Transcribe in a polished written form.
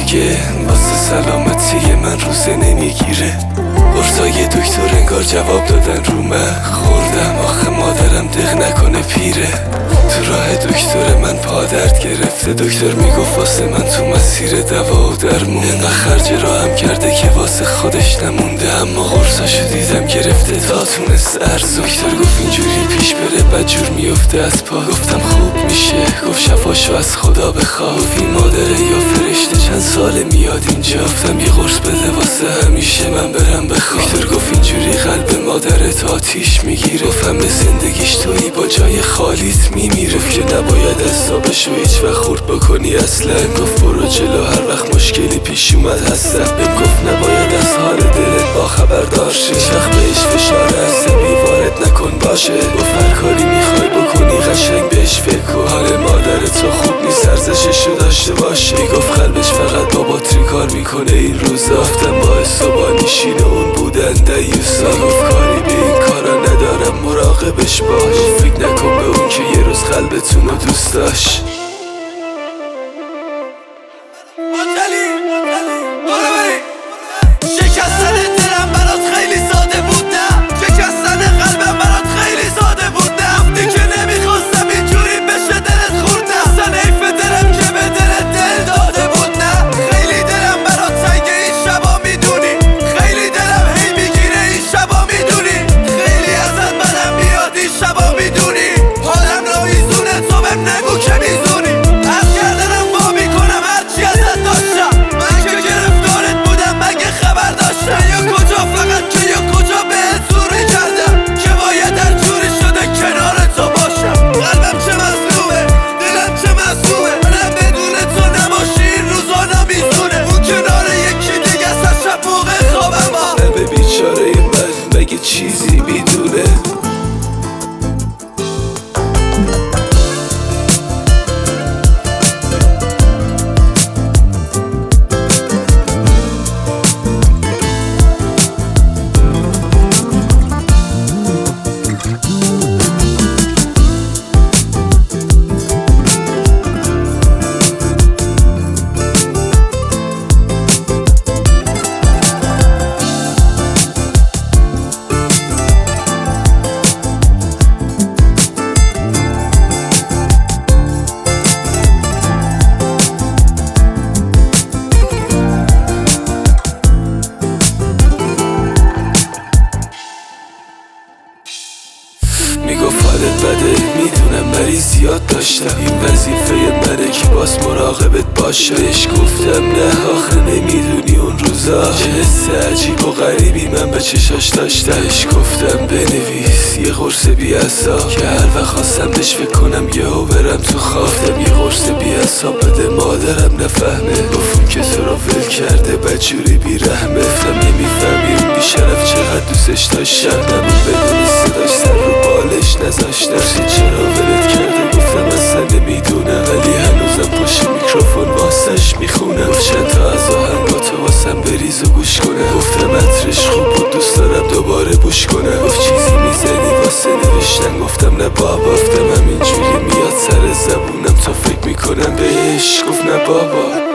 میگه واسه سلامتی من روزه نمیگیره. قرصای دکتر انگار جواب دادن رو من. خوردم آخه مادرم دق نکنه پیره. تو راه دکتر من پا درد گرفته. دکتر میگفت واسه من تو مسیر دوا و درمون. اینقدر خرج راهم کرده که واسه خودش نمونده. اما قرصاشو دیدم گرفته تا تونست ارز. دکتر گفت اینجوری پیش بره بدجور میفته از پا. گفتم خوب میشه. گفت شفاشو از خدا بخواه. گفت این مادره یا فرشته چند ساله میاد اینجا. گفتم یه قرص بده واسه همیشه من برم بخوام. دکتر گفت اینجوری قلب مادرت آتیش میگیره. گفتم به زندگیش تویی با جای خالیت میمیره. که نباید حسابشو هیچ وقت خورد بکنی اصلا. گفت برو جلو هر وقت مشکلی پیش اومد هستم. بهم گفت نباید از حال دلت با خبر داشت. هیچ وقت بهش فشار عصبی وارد نکن باشه. گفت هر کاری میخوای بکنی قشنگ بهش فکر کن. حال مادرت رو خوب نیست ارزششو داشته باشه. میگفت قلبش فقط با باتری کار میکنه این روزا. گفتم باعث و نشین اون بودن دیوسا. گفت کاری به این کارا ندارم مراقبش باش. فکر نکن به اون که یه روز قلبتون رو دوست داشت. شکستن دلم برات خیلی ساده بود نه. شکستن قلبم برات خیلی ساده بود نه. وقتی که نمیخواستم اینجوری بشه دلت خورد نه. اصلا حیف دلم که به دلت دل داده بود نه. خیلی دلم برات تنگه این شبا میدونی. خیلی دلم هی میگیره این شبا میدونی. خیلی ازت بدم میاد این شبا میدونی. حالم رایزونه تو بهم نگو که میزونی. از گردنم وا میکنم هرچی ازت داشتم. من که گرفتارت بودم مگه خبر داشتم. یا کجا فقط که یا کجا بهت زوری کردم که باید هر جوری شده کنار تو باشم. قلبم چه مظلومه دلم چه معصومه. منم بدون تو نباشی این روزا نمیزونه. اون کنار یکی دیگه از شب موقع خوابم با. به بیچاره من مگه چیزی میدونه. میگفت حالت بده میدونم ولی زیاد داشتم. این وظیفه منه که باز مراقبت باشه. بهش گفتم نه آخه نمیدونی اون روزا چه حس عجیب و غریبی من به چشاش داشتم. بهش گفتم بنویس یه قرص بی‌حساب که هر وقت خواستم بهش فکر کنم یهو برم تو خواب. گفتم یه قرص بی‌حساب بده مادرم نفهمه. گفتم که تو رو ول کرده بدجوری بیرحمه. گفتم نمیفهمی اون بیشرف چقدر دوستش داشتم. نبود بدونی صداش سر رو بالش نذاشتم. چرا ولت کرده گفتم اصلا نمیدونم. ولی هنوزم پشت میکروفون واسش میخونم. گفت چند تا از آهنگاتو واسم بریز و گوش کنم. گفتم عطرش خوب بود دوست دارم دوباره بوش کنم. گفت چیزی میزنی واسه نوشتن. گفتم نه بابا. گفتم همینجوری میاد سر زبونم تا فکر میکنم بهش. گفت نه بابا.